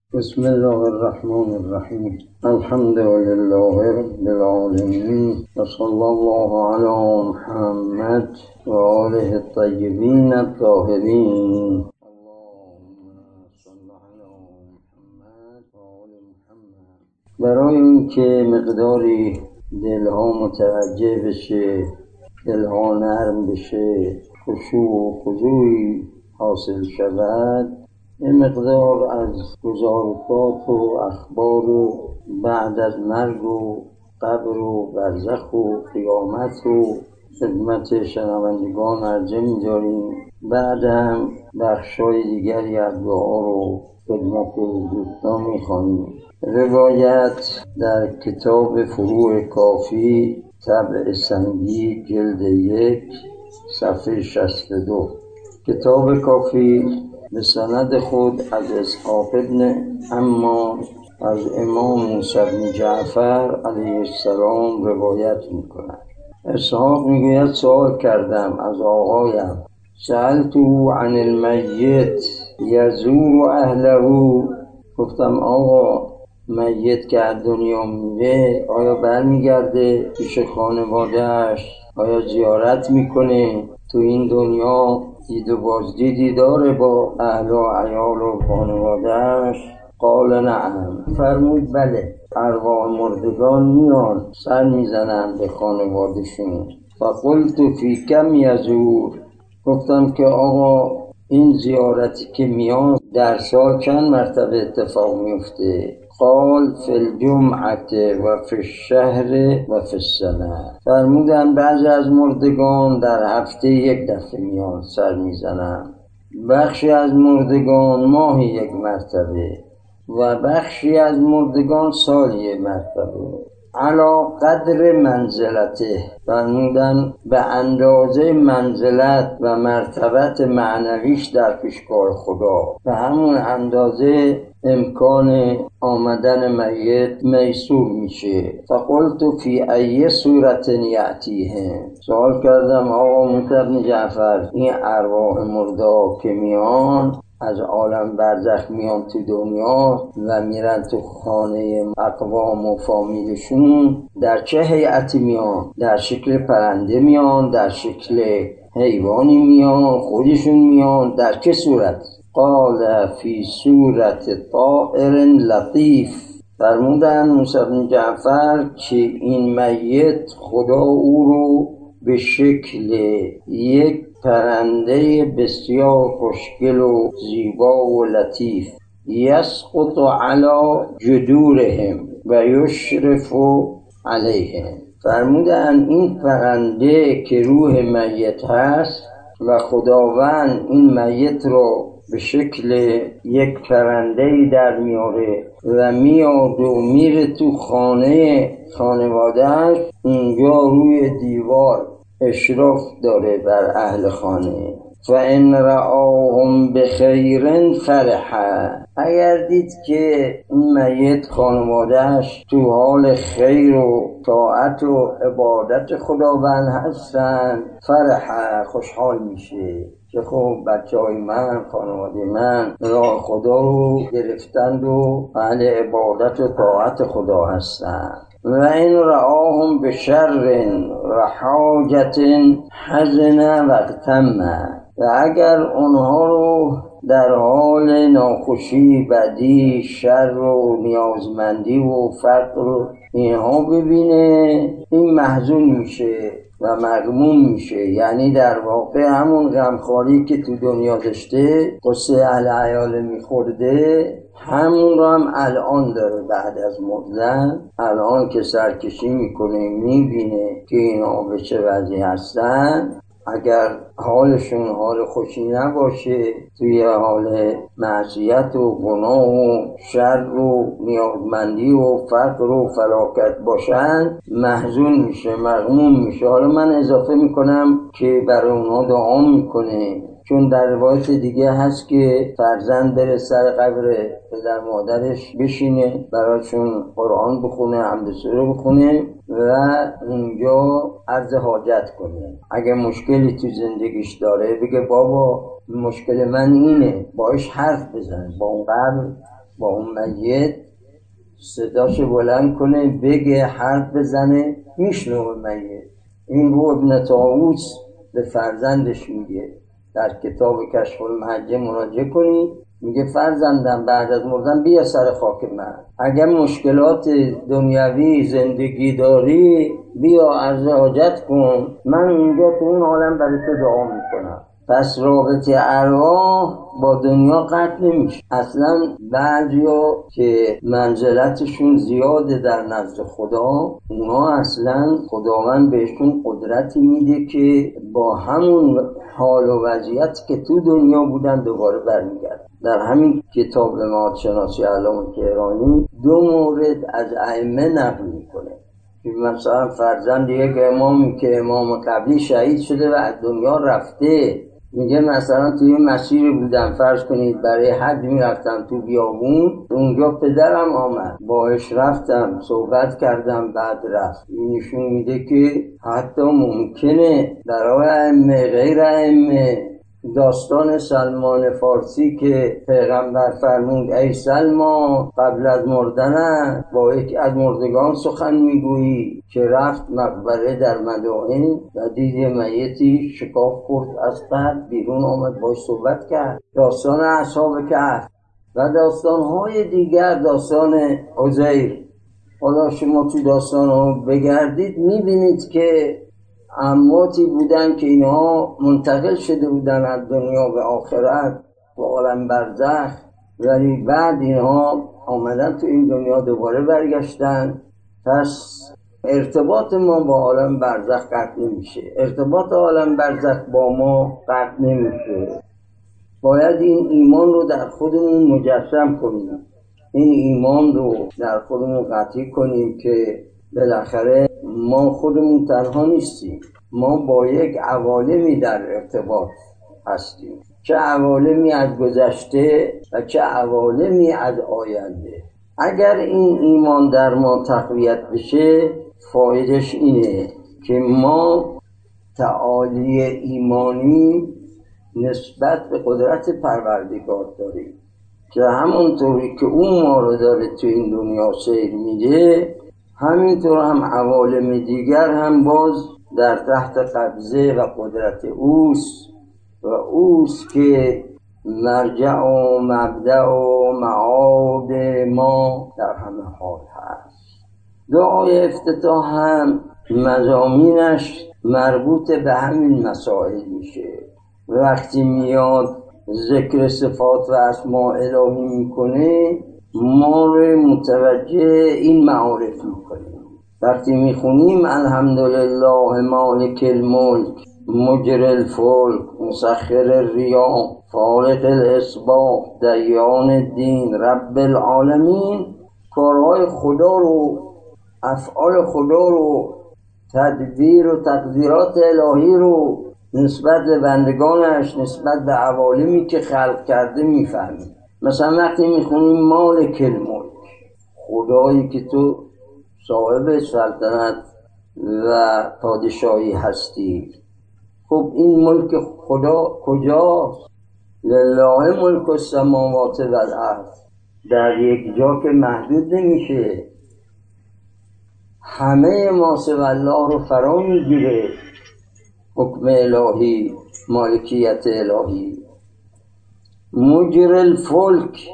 بسم الله الرحمن الرحیم. الحمد لله رب العالمین و صلی الله علی محمد و آله الطیبین الطاهرین. اللهم صل علی محمد و آل محمد. برای اینکه مقداری دلها متوجه بشه، دلها نرم بشه، خشوع و خضوعی حاصل شود، یه مقدار از گزارشات و اخبار و بعد از مرگ و قبر و برزخ و قیامت و خدمت شنوندگان عرضه می‌داریم. بعد هم بخشای دیگری از دعا رو خدمت دوستان می‌خوانیم. روایت در کتاب فروع کافی طبع سنگی جلد 1 صفحه 62. کتاب کافی به سند خود از اسحاق ابن عمار از امام موسی بن جعفر علیه السلام روایت می‌کند. اسحاق میگوید سوال کردم از آقایم، سألته عن المیت یزور اهله. گفتم آقا، میت که از دنیا میره آیا برمیگرده پیش خانواده‌اش؟ آیا زیارت میکنه؟ تو این دنیا دید و بازدیدی داره با اهل و عیال و خانواده‌اش؟ قال نعم. فرمود بله، ارواح مردگان میان سر میزنن به خانواده‌شون. فقلت فی کم یزور. گفتم که آقا این زیارتی که میان در سال چند مرتبه اتفاق میفته؟ قال فی الجمعه و فی الشهر و فی السنه. فرمودن بعضی از مردگان در هفته یک دفعه میان سر میزنن، بخشی از مردگان ماهی یک مرتبه و بخشی از مردگان سالی یک مرتبه. علا قدر منزلته. فرمودن به اندازه منزلت و مرتبت معنویش در پیشگاه خدا، به همون اندازه امکان آمدن میت میسور میشه. فقلت فی ای صورت یأتیهم. سوال کردم آقا موسی بن جعفر، این ارواح مردا که میان از عالم برزخ میان تو دنیا و میرن تو خانه اقوام و فامیلشون، در چه هیئتی میان؟ در شکل پرنده میان؟ در شکل حیوانی میان؟ خودشون میان؟ در چه صورت؟ قال فی صورت طائر لطیف. فرمودن موسی بن جعفر که این میت خدا او رو به شکل یک پرنده بسیار خوشگل و زیبا و لطیف، یسقط علی جدورهم و یشرف علیهم. فرمودن این پرنده که روح میت هست و خداوند این میت رو به شکل یک پرنده‌ای در میاره و میاد و میره تو خانواده‌اش. اونجا روی دیوار اشراف داره بر اهل خانه. فإن رآهم بخیر فرح. اگر دید که این میت خانواده‌اش تو حال خیر و طاعت و عبادت خداوند هستن، فرح، خوشحال میشه که خب بچه‌های من، خانواده من راه خدا رو گرفتند و اهل عبادت و طاعت خدا هستند. و این رآهم بشر و حاجت حزن و اغتم. و اگر اونها رو در حال ناخوشی، بدی، شر و نیازمندی و فقر اینها ببینه، این محزون میشه و مغموم میشه. یعنی در واقع همون غمخواری که تو دنیا داشته، قصه اهل عیال میخورده، همون رو هم الان داره بعد از مردن. الان که سرکشی میکنه میبینه که اینا به چه وضعی هستن. اگر حالشون حال خوشی نباشه، توی حال معصیت و گناه و شر و نیازمندی و فقر و فلاکت باشن، محزون میشه، مغموم میشه. حالا من اضافه میکنم که برای اونها دعا میکنه، چون در روایت دیگه هست که فرزند بره سر قبر پدر مادرش بشینه، براشون قرآن بخونه، حمد سوره بخونه و اونجا عرض حاجت کنه. اگه مشکلی تو زندگیش داره بگه بابا مشکل من اینه، باش حرف بزن، با اون قبر با اون میت صداشو بلند کنه، بگه، حرف بزنه، میشنوه میت. این رو ابن طاووس به فرزندش میگه، در کتاب کشف المحجه مراجعه کنی، میگه فرزندم بعد از مردن بیا سر خاک من، اگر مشکلات دنیوی زندگی داری بیا عرض حاجت کن، من اینجا تو اون عالم برای تو دعا میکنم. پس رابطه ارواح با دنیا قطع نمیشه اصلا. بعضیا که منزلتشون زیاده در نزد خدا، اونا اصلا خداوند بهشون قدرتی میده که با همون حال و وضعیت که تو دنیا بودن دوباره برمیگردن. در همین کتاب معاد شناسی علامه طهرانی 2 مورد از ائمه نقل میکنه که مثلا فرزند یک امامی که امام قبلی شهید شده و از دنیا رفته، میگه مثلا توی مسیر بودم، فرض کنید برای حج میرفتم تو بیابون، اونجا پدرم آمد، باهاش رفتم صحبت کردم، بعد رفت. این نشون میده که حتی ممکنه برای ائمه غیر ائمه داستان سلمان فارسی که پیغمبر فرمود ای سلمان قبل از مردن با یکی از مردگان سخن میگویی، که رفت مقبره در مدائن و دید میتی شکاف خورد از قبر بیرون آمد باش صحبت کرد. داستان اصحاب کهف و داستان‌های دیگر، داستان عزیر. حالا شما تو داستان‌ها بگردید میبینید که امواتی بودن که اینها منتقل شده بودن از دنیا به آخرت و عالم برزخ، ولی بعد اینها آمدن تو این دنیا دوباره برگشتن. پس ارتباط ما با عالم برزخ قطع نمیشه، ارتباط عالم برزخ با ما قطع نمیشه. باید این ایمان رو در خودمون مجسم کنیم، این ایمان رو در خودمون قطعی کنیم که بالاخره ما خودمون تنها نیستیم، ما با یک عوالمی در ارتباط هستیم، چه عوالمی از گذشته و چه عوالمی از آینده. اگر این ایمان در ما تقویت بشه، فایدهش اینه که ما تعالی ایمانی نسبت به قدرت پروردگار داریم که همونطوری که اون ما رو داره تو این دنیا سیر میده، همینطور هم عوالم دیگر هم باز در تحت قبضه و قدرت اوست و اوست که مرجع و مبدأ و معاد ما در همه حال هست. دعای افتتاح هم مضامینش مربوط به همین مسائل میشه. وقتی میاد ذکر صفات و اسماء الهی میکنه، ما رو متوجه این معارف میکنه. وقتی میخونیم الحمدلله مالک الملک مجری الفلک مسخر الریاح فالق الاصباح دیان الدین رب العالمین، کارهای خدا رو، افعال خدا رو، تدبیر و تقدیرات الهی رو نسبت به بندگانش، نسبت به عوالمی که خلق کرده میفهمیم. مثلا وقتی میخونیم مالک الملک، خدایی که تو صاحب سلطنت و پادشاهی هستی، خب این ملک خدا کجاست؟ لله ملک السماوات و الارض، در یک جا که محدود نمیشه، همه ما سوی الله رو فرا میگیره، حکم الهی، مالکیت الهی. مجری الفلک،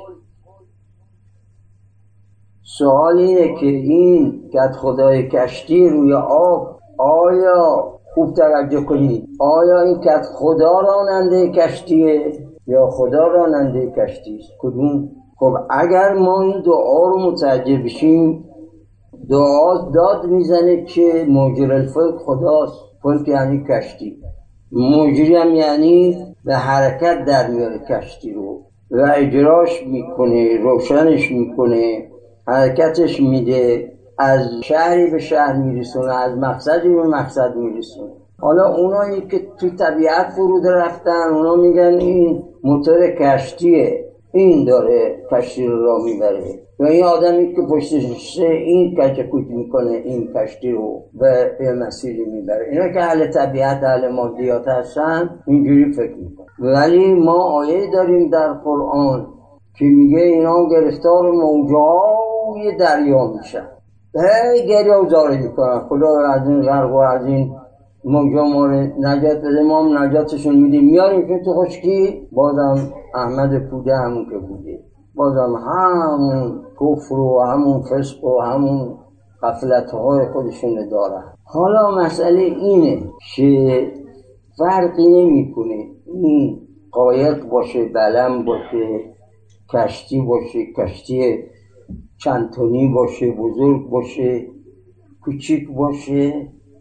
سوال اینه که این کد خدای کشتی روی آب، آیا خوب توجه کنید، آیا این کد خدا راننده کشتیه یا خدا راننده کشتی است؟ کدوم؟ خب اگر ما این دعا رو متوجه بشیم، دعا داد میزنه که مجری الفلک خداست. فلک یعنی کشتی، مجری هم یعنی به حرکت در میاره کشتی رو و اجراش میکنه، روشنش میکنه، حرکتش میده، از شهری به شهر میرسونه، از مقصدی به مقصد میرسونه. حالا اونایی که تو طبیعت فرود رفتن، اونا میگن این موتور کشتیه، این داره کشتی رو راه میبره، و این آدمی که پشتش این کچکوت میکنه این کشتی رو به مسیری میبره. اینا که اهل طبیعت، اهل مادیات هستن، اینجوری فکر میکنن. ولی ما آیه داریم در قرآن که میگه اینا گرفتار موجهای دریا میشن، گریه و زاری میکنن خدا از این غرق و از این موجا ما رو نجات بده، ما هم نجاتشون میدیم، میاریم که تو خشکی. بازم احمد پوده همون که بوده، بازم همون کفر و همون فسق و همون غفلت‌های خودشون دارن. حالا مسئله اینه که فرقی نمی‌کنه این قایق باشه، بلم باشه، کشتی باشه، کشتی چند تنی باشه، بزرگ باشه، کوچیک باشه،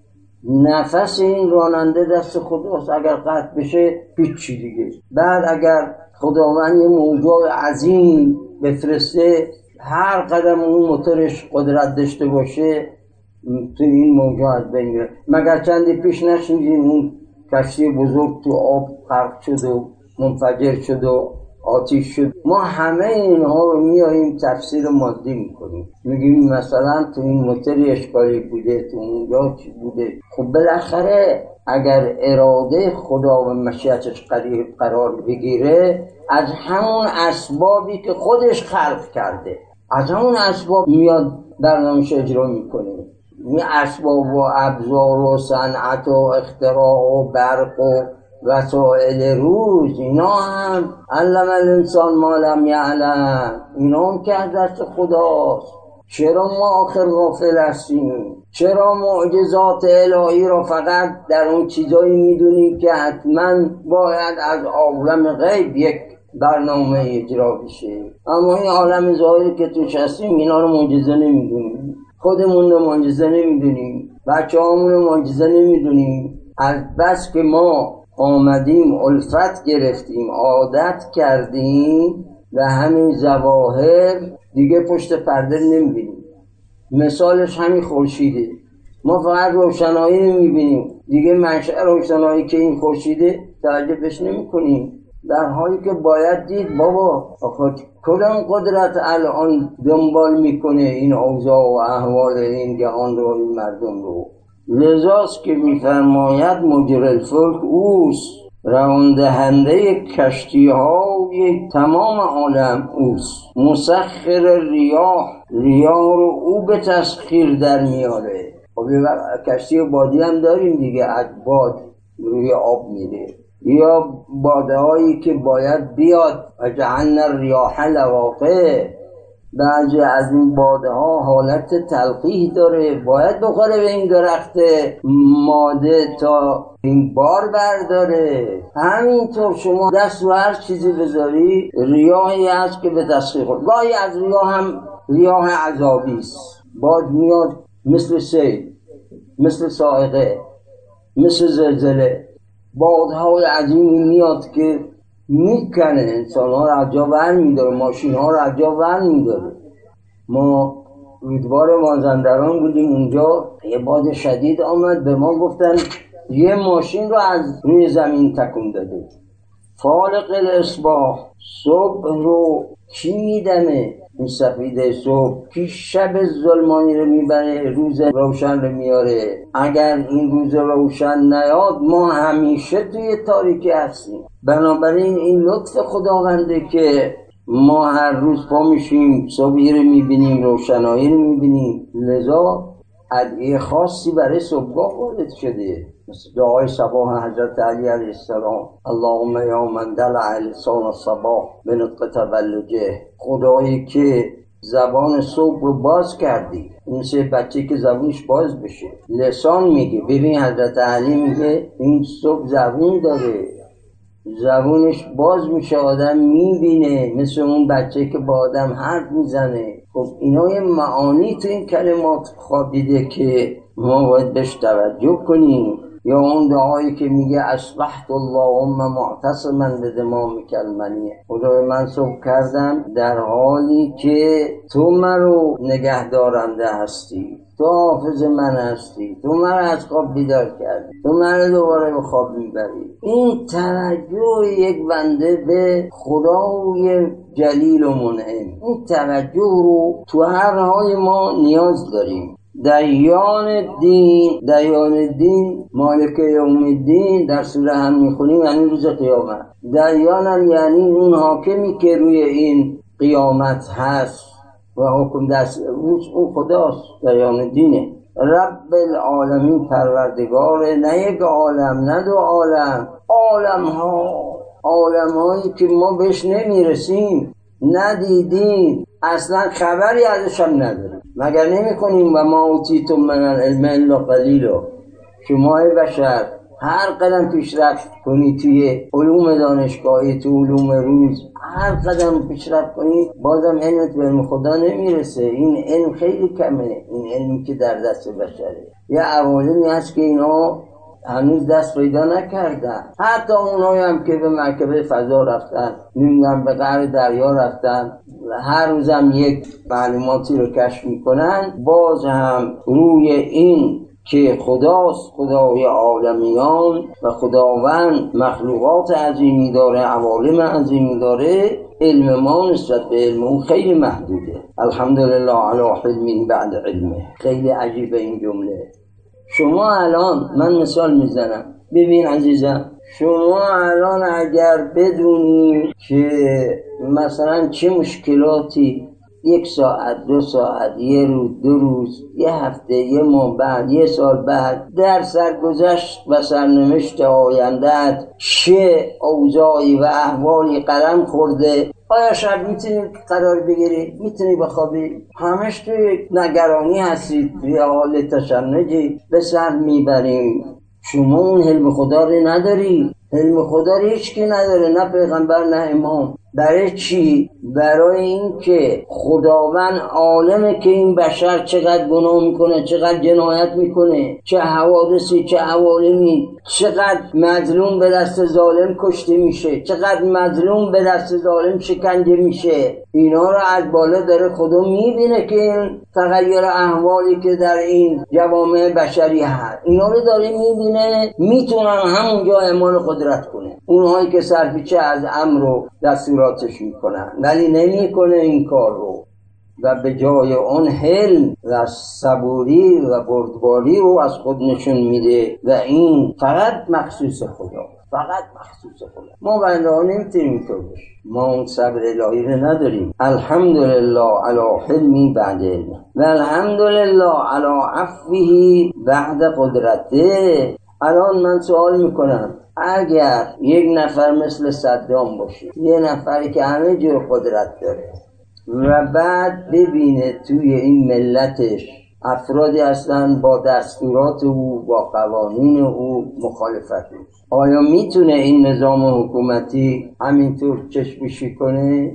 نفس این راننده دست خداست. اگر قطع بشه هیچی دیگه. بعد اگر خداوند یه موجای عظیم بفرسته، هر قدم اون موتورش قدرت داشته باشه تو این موجا از بین میره. مگر چندی پیش نشنیدین اون کشتی بزرگ تو آب غرق شد و منفجر شد و آتیش شد؟ ما همه اینها رو میاریم تفسیر مادی میکنیم، میگیم مثلا تو این موتوری اشکالی بوده، تو اونجا چی بوده. خب بالاخره اگر اراده خدا و مشیتش قرار بگیره، از همون اسبابی که خودش خلق کرده، از همون اسباب میاد برنامه‌اش اجرا میکنه. این اسباب و ابزار و صنعت و اختراع و برق و وسائل روز، اینا هم علم الانسان ما لم یعلم، اینا هم که از دست خداست. چرا ما آخر غافل هستیم؟ چرا معجزات الهی را فقط در اون چیزایی میدونیم که حتما باید از عالم غیب یک برنامه اجرا بشه، اما این عالم ظاهری که توش هستیم اینا رو معجزه نمیدونیم، خودمون رو معجزه نمیدونیم، بچه هامون رو معجزه نمیدونیم. از بس که ما آمدیم الفت گرفتیم، عادت کردیم و همین ظواهر دیگه پشت پرده نمیبینیم. مثالش همین خورشیده، ما فقط روشنایی نمیبینیم، دیگه منشأ روشنایی که این خورشیده توجه بهش نمیکنیم، در حالی که باید دید بابا کدام قدرت الان دنبال میکنه این اوضاع و احوال این جهان رو، این مردم رو. لذاست که میفرماید مجری الفلک اوست، رواندهنده کشتی های تمام عالم اوست، مسخر ریاح رو او به تسخیر در میاره. خب کشتی بادی هم داریم دیگه، از باد روی آب میره، یا باده هایی که باید بیاد و جعلنا الریاح لواقع، بعضی از این باده ها حالت تلقیح داره، باید بخوره به این درخت ماده تا این بار برداره. همینطور شما دست و هر چیزی بذاری، ریاحی هست که به تسخیر خود. گاهی از ریاح هم ریاح عذابی است، باد میاد مثل سیل، مثل صاعقه، مثل زلزله، بادهای عظیمی میاد که میکنه انسان ها رو از جا ور میداره، ماشین ها رو از جا ور میداره. ما رودبار مازندران بودیم، اونجا یه باد شدید آمد، به ما گفتن یه ماشین رو از روی زمین تکون داده. فالق الاصباح، صبح رو کی میدمه؟ این سفیده صبح کی شب ظلمانی رو میبره، روز روشن رو میاره. اگر این روز روشن نیاد ما همیشه توی تاریکی هستیم. بنابراین این لطف خداونده که ما هر روز پا میشیم، صبحی رو میبینیم، روشنایی رو میبینیم. لذا ادعیه خاصی برای صبحگاه وارد شده، مثل دعای صباح حضرت علی علیه السلام، اللهم یا من دلع لسان الصباح بنطق تولجه، خدایی که زبان صبح رو باز کردی، مثل بچه که زبونش باز بشه، لسان میگه. ببین حضرت علی میگه این صبح زبون داره، زبونش باز میشه، آدم میبینه، مثل اون بچه که با آدم حرف میزنه. خب اینا یه معانی تو این کلمات خوابیده که ما باید بهش توجه کنیم. یا اون دعایی که میگه اصبحت اللهم معتصما بدمامک المنیه، خدای من صبح کردم در حالی که تو منو نگه دارنده هستی، تو حافظ من هستی، تو من از خواب بیدار کردی، تو من دوباره به خواب میبری. این توجه یک بنده به خدای جلیل و منعم، این توجه رو تو هر حال ما نیاز داریم. دیان الدین مالک یوم الدین در سوره هم میخونیم، یعنی روز قیامت. دیان هم یعنی اون حاکمی که روی این قیامت هست و حکم دست اون خداست، بیان دینه. رب العالمین پروردگاره، نه یک عالم نه دو عالم، عالم‌هایی که ما بهش نمیرسیم، ندیدیم، اصلا خبری ازش هم نداریم. مگر نمی‌کنیم و ما اوتیتم من العلم الا قلیلا؟ شما بشر هر قدم پیشرفت کنی توی علوم دانشگاهی، تو علوم روز، هر قدم پیشرفت کنی بازم علمت به علم خدا نمیرسه. این علم خیلی کمه، این علمی که در دست بشره. یه عوالمی هست که اینا هنوز دست پیدا نکردن، حتی اونایی هم که به مرکبه فضا رفتن، نمیدونم به قعر دریا رفتن، هر روزم یک معلوماتی رو کشف میکنن، باز هم روی این که خداست، خدای عالمیان و خداوند مخلوقات عظیمی داره، عوالم عظیمی داره، علم ما نسبت به علم اون خیلی محدوده. الحمدلله علی حلم بعد علمه. خیلی عجیبه این جمله. شما الان، من مثال میزنم، ببین عزیزم، شما الان اگر بدونی که مثلا چه مشکلاتی 1 ساعت، 2 ساعت، 1 روز، 2 روز، 1 هفته، 1 ماه بعد، 1 سال بعد در سرگذشت و سرنوشت آینده‌ات چه اوضاعی و احوالی قلم خورده، آیا شب میتونی قرار بگیری؟ میتونی بخوابی؟ همش توی نگرانی هستید، توی حال تشنجی به سر میبریم. شما اون علم خدا رو نداری. علم خدا رو هیچ کی نداره، نه پیغمبر نه امام. برای چی؟ برای این که خداوند عالمه که این بشر چقدر گناه میکنه، چقدر جنایت میکنه، چه حوادثی، چه عوالمی، چقدر مظلوم به دست ظالم کشته میشه، چقدر مظلوم به دست ظالم شکنجه میشه. اینا رو از بالا داره خدا میبینه که این تغییر احوالی که در این جوامع بشری هست، اینا رو داره میبینه، میتونن همونجا اعمال قدرت کنه. اونهایی که سرپیچه از امر و دستوراتش میکنن، ولی نمیکنه این کار رو و به جای اون حلم و صبوری و بردباری رو از خود نشون میده و این فقط مخصوص خدا، فقط مخصوص خدا. ما بنده ها نمیتونیم اینطور باشیم، ما اون صبر الهی رو نداریم. الحمدلله علی حلمی بعد علم و الحمدلله علی عفوه بعد قدرته. الان من سوال میکنم، اگر یک نفر مثل صدام باشه، یه نفری که همه جور قدرت داره و بعد ببینه توی این ملتش افرادی هستن با دستورات او، با قوانین او مخالفت، آیا میتونه این نظام حکومتی همینطور چشم‌پوشی کنه؟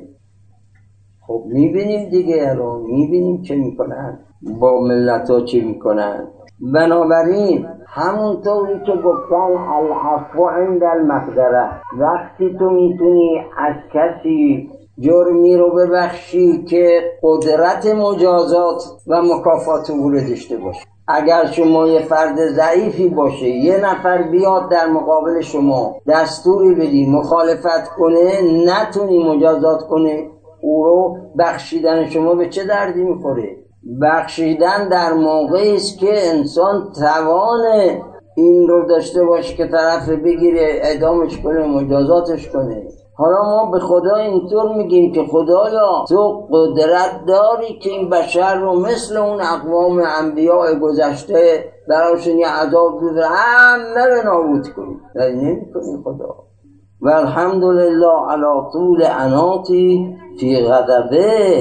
خب میبینیم دیگه، الان میبینیم چه میکنن با ملت ها، چه میکنن. بنابراین همونطوری که گفتن العفو عند المقدره، وقتی تو میتونی از کسی جرمی رو ببخشی که قدرت مجازات و مکافات او رو داشته باشه. اگر شما یه فرد ضعیفی باشه، یه نفر بیاد در مقابل شما دستوری بدی مخالفت کنه، نتونی مجازات کنه، او رو بخشیدن شما به چه دردی میخوره؟ بخشیدن در موقعی است که انسان توان این رو داشته باشه که طرف بگیره اعدامش کنه، مجازاتش کنه. حالا ما به خدا اینطور میگیم که خدایا تو قدرت داری که این بشر رو مثل اون اقوام انبیاء گذشته براشون یه عذاب بده، همه رو نابود کنی، ولی نمی کنی خدا. و الحمدلله علی طول عناتی فی غضبه.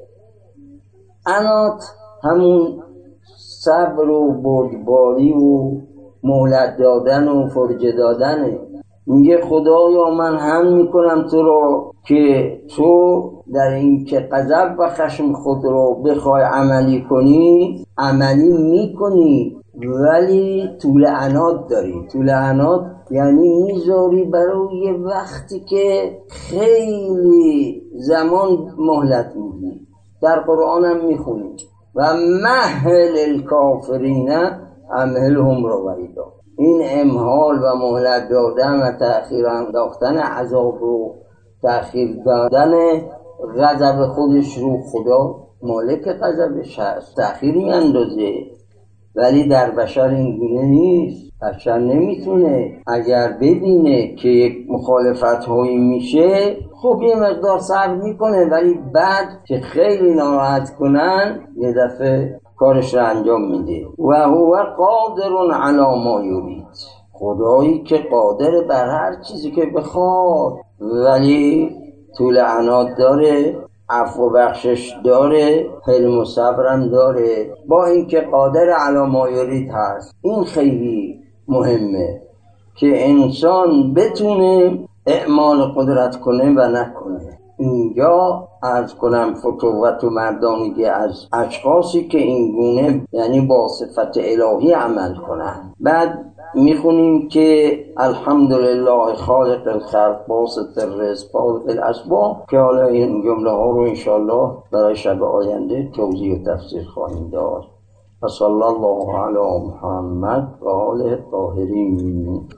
عنات همون صبر و بردباری و مهلت دادن و فرجه دادنه. میگه خدایا من هم میکنم تو رو که تو در این که غضب و خشم خود رو بخوای عملی کنی، عملی میکنی، ولی طول عناد داری. طول عناد یعنی میذاری برای یه وقتی که خیلی زمان مهلت میدی. در قرآن هم میخونی و مهل الکافرین امهلهم رویدا. این امهال و مهلت دادن و تأخیر انداختن عذاب رو، تأخیر دادن غضب خودش رو، خدا مالک غضبش هست، تأخیر میاندازه، ولی در بشر این گونه نیست. بشر نمیتونه اگر ببینه که یک مخالفت هایی میشه خب یه مقدار صبر میکنه، ولی بعد که خیلی ناراحت کنن یه دفعه کارش رو انجام میده. و هو قادر علی ما یرید، خدایی که قادر بر هر چیزی که بخواد، ولی طول عناد داره، عفو و بخشش داره، حلم و صبرم داره، با اینکه قادر علی ما یرید هست. این خیلی مهمه که انسان بتونه اعمال قدرت کنه و نکنه. اینجا عرض کنم فتوت و مردانگی از اشخاصی که این گونه یعنی با صفت الهی عمل کنن. بعد میخونیم که الحمدلله خالق الخلق باسط الرزق فالق الاسباب، که حالا این جمله ها رو انشاءالله برای شب آینده توضیح و تفسیر خواهیم داد. و صلی الله علی محمد و آله الطاهرین.